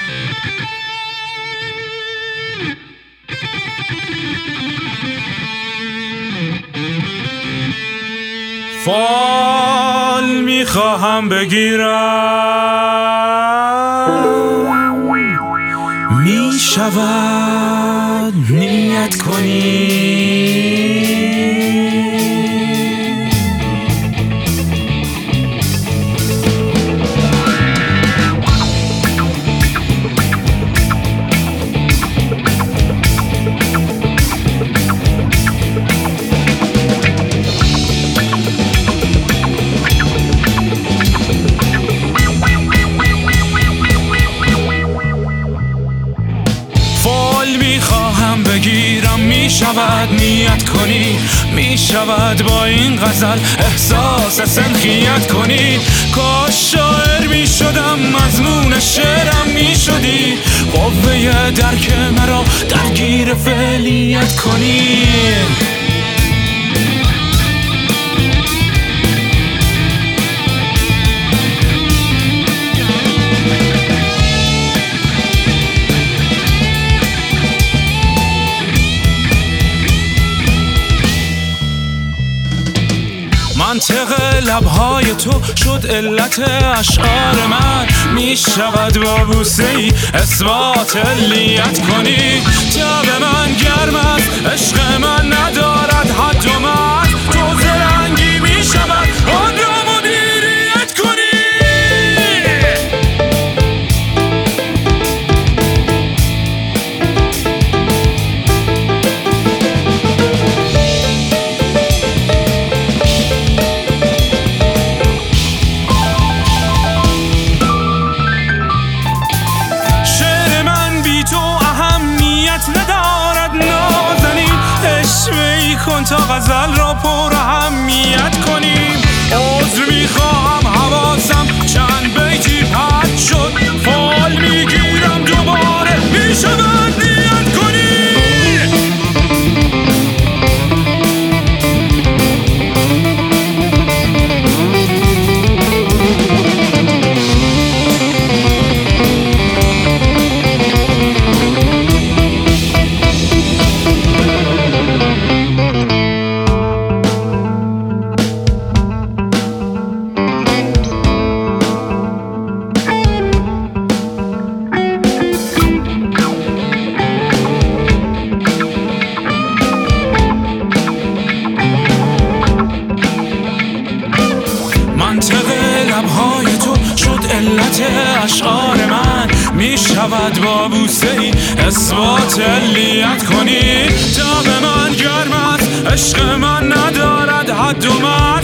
فال میخواهم بگیرم، میشود نیت کنی. میخواهم بگیرم، میشود نیت کنی، میشود با این غزل احساس سنخیت کنی. کاش شاعر میشدم، مضمون شعرم میشدی، قوه درک مرا درگیر فعلیت کنی. منطق لبهای تو شد علت اشعار من، می شود با بوسه ای اثبات علیت کنی. تب من گرم است، عشق من ندارد حد و مرز، تو زرنگی می شود آن را مدیریت کنی. ندارد نازنین، اشوه‌ای کن تا غزل را پر اهمیت کنیم. عذر میخواهم حواسم چند بیتی پرد شد، فال میگیرم دوباره میشود نیت کنی. منطق لبهای تو شد علت اشعار من، می شود با بوسه ای اثبات علیت کنی. تب من گرم است، عشق من ندارد حد و مرز،